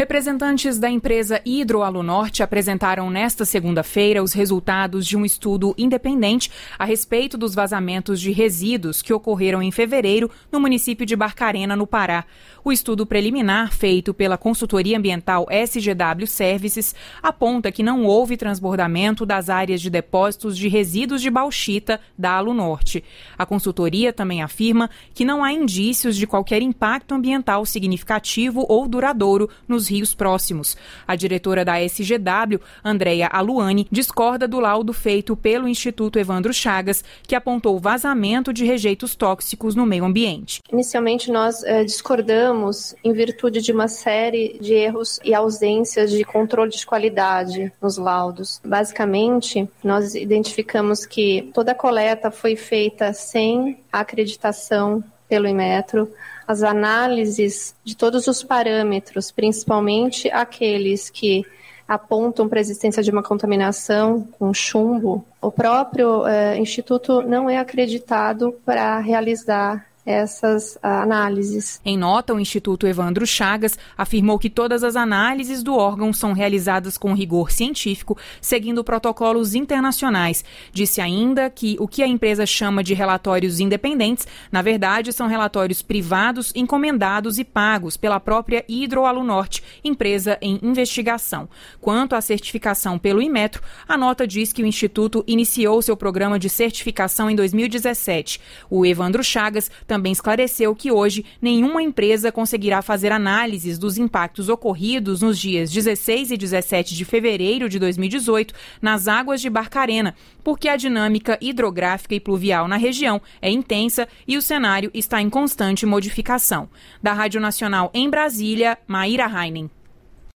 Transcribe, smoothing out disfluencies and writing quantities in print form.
Representantes da empresa Hidroalunorte apresentaram nesta segunda-feira os resultados de um estudo independente a respeito dos vazamentos de resíduos que ocorreram em fevereiro no município de Barcarena, no Pará. O estudo preliminar, feito pela consultoria ambiental SGW Services, aponta que não houve transbordamento das áreas de depósitos de resíduos de bauxita da Alunorte. A consultoria também afirma que não há indícios de qualquer impacto ambiental significativo ou duradouro nos rios próximos. A diretora da SGW, Andréia Aluani, discorda do laudo feito pelo Instituto Evandro Chagas, que apontou vazamento de rejeitos tóxicos no meio ambiente. Inicialmente, nós discordamos em virtude de uma série de erros e ausências de controle de qualidade nos laudos. Basicamente, nós identificamos que toda a coleta foi feita sem a acreditação pelo Inmetro. As análises de todos os parâmetros, principalmente aqueles que apontam para a existência de uma contaminação com chumbo, o próprio Instituto não é acreditado para realizar essas análises. Em nota, o Instituto Evandro Chagas afirmou que todas as análises do órgão são realizadas com rigor científico, seguindo protocolos internacionais. Disse ainda que o que a empresa chama de relatórios independentes, na verdade, são relatórios privados, encomendados e pagos pela própria Hidroalunorte, empresa em investigação. Quanto à certificação pelo Inmetro, a nota diz que o Instituto iniciou seu programa de certificação em 2017. O Evandro Chagas também esclareceu que hoje nenhuma empresa conseguirá fazer análises dos impactos ocorridos nos dias 16 e 17 de fevereiro de 2018 nas águas de Barcarena, porque a dinâmica hidrográfica e pluvial na região é intensa e o cenário está em constante modificação. Da Rádio Nacional em Brasília, Maíra Heinen.